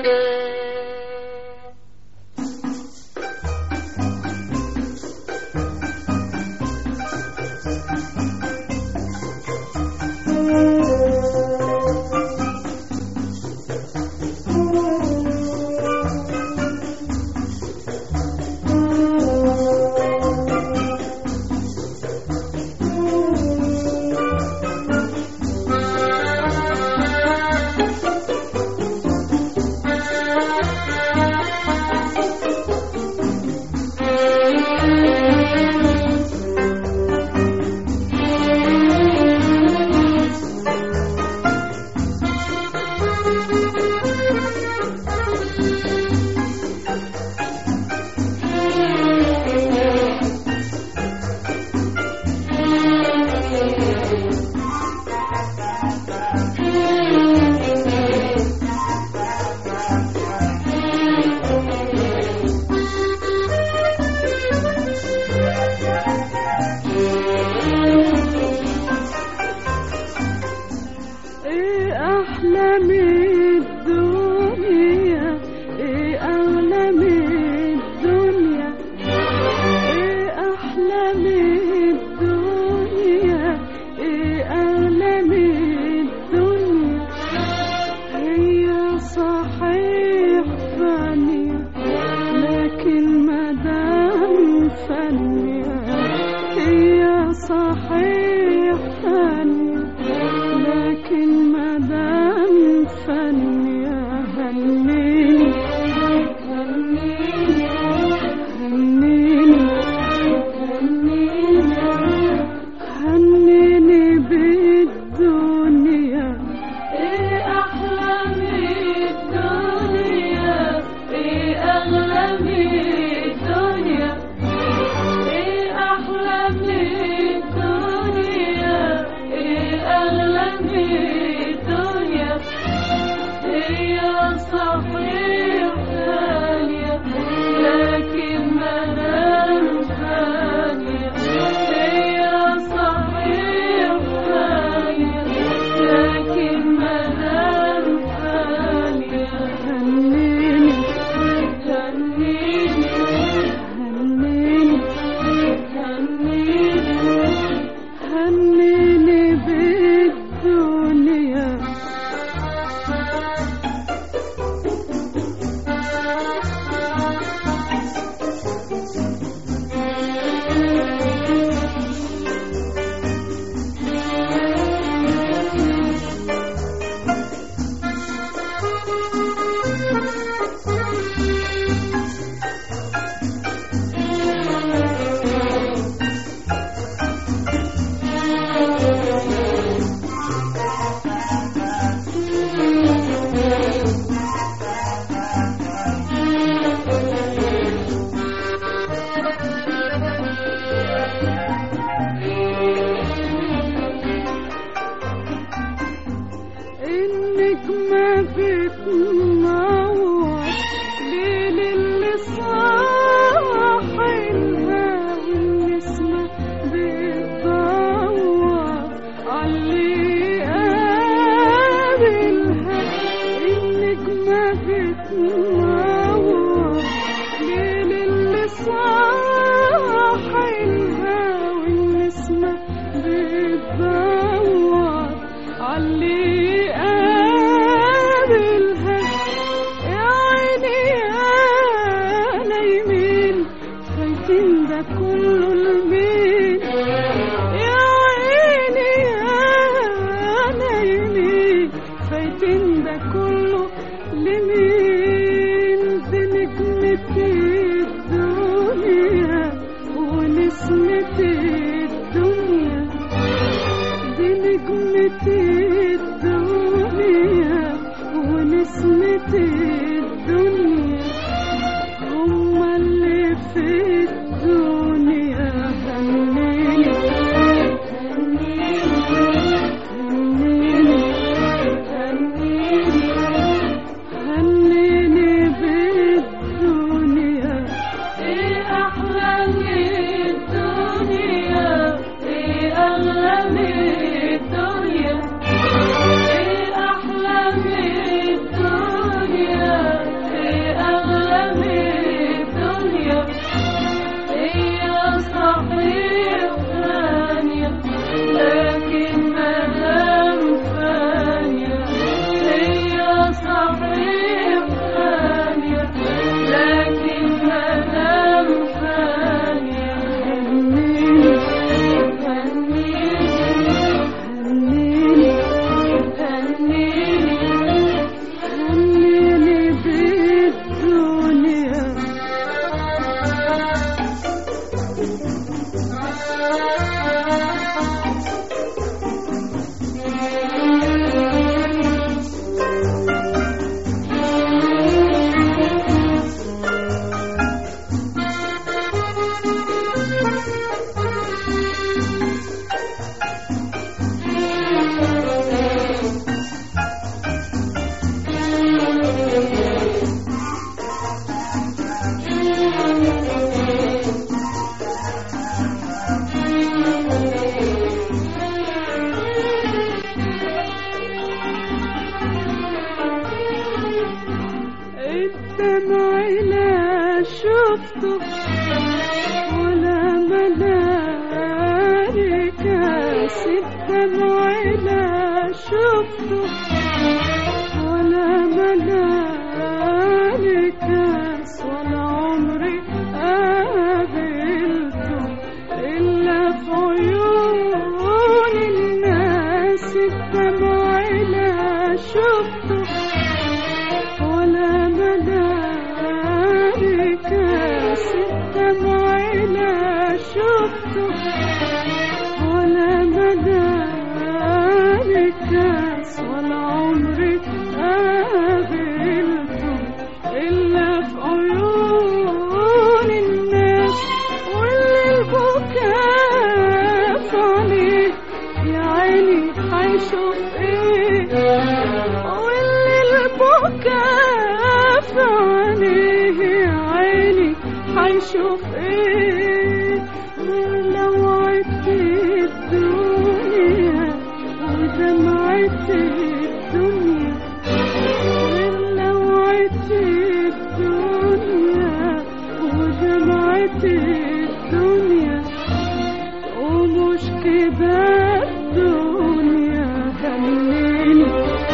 نجمة الدنيا شفته ولا ملائكة الدمع لا شفته ولا ملائكة ولا عمري قابلته إلا في عيون الناس الدمع لا شفته ولا ملائكة الدمع لا شفته ولا ملائكة ولا عمري قابلته إلا في عيون الناس واللي البكاء في عينيه يا عيني هيشوف ايه واللي البكاء في عينيه يا عيني هيشوف ايه لو عدت الدنيا ودمعت الدنيا لو عدت الدنيا ودمعت الدنيا ومش كده الدنيا هنيني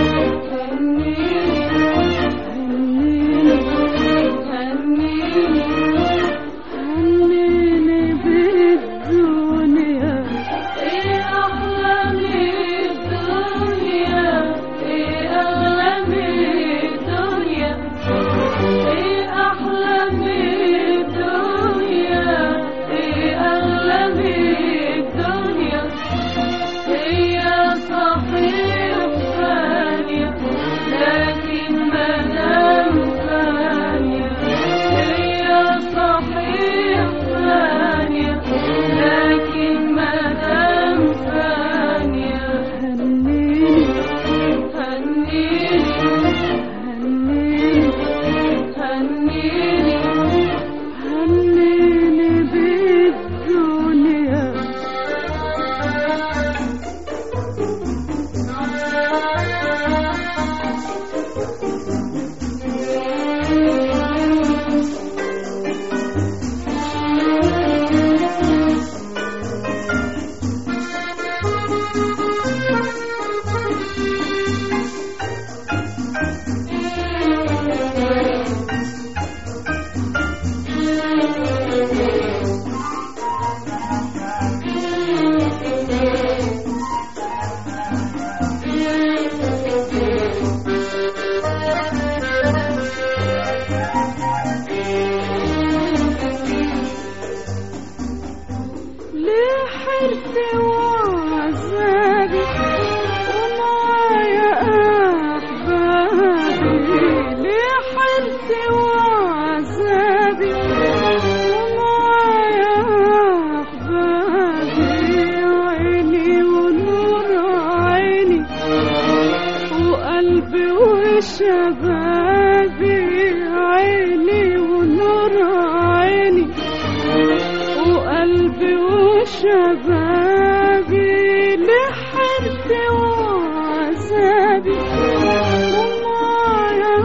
هنيني بالدنيا ايه احلى من الدنيا ايه اغلى من الدنيا ايه احلى من الدنيا ايه اغلى من الدنيا هي صحيح فانية لكن مدام فانية هي صحيح فانية لكن مدام فانية هنيني هنيني هنيني هنيني بالدنيا ليه حيرتي وعذابي ومعايا أحبابي ليه حيرتي وعذابي ومعايا أحبابي عيني ونور عيني وقلبي وشبابي عيني ونور عيني وقلبي وشبابي لحرتي وعذابي ومعايا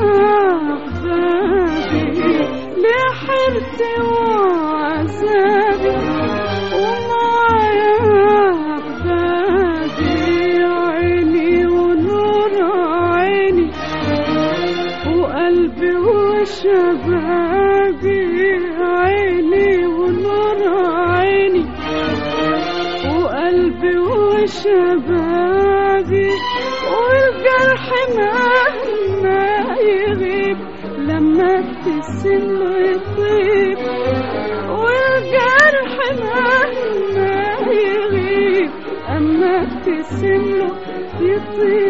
أحبابي لحرتي وعذابي ومعايا أحبابي عيني ونور عيني وقلبي وشبابي عيني ونور عيني وقلبي وشبابي والجرح مهما يغيب لما ابتسم له يطيب والجرح مهما يغيب اما ابتسم له يطيب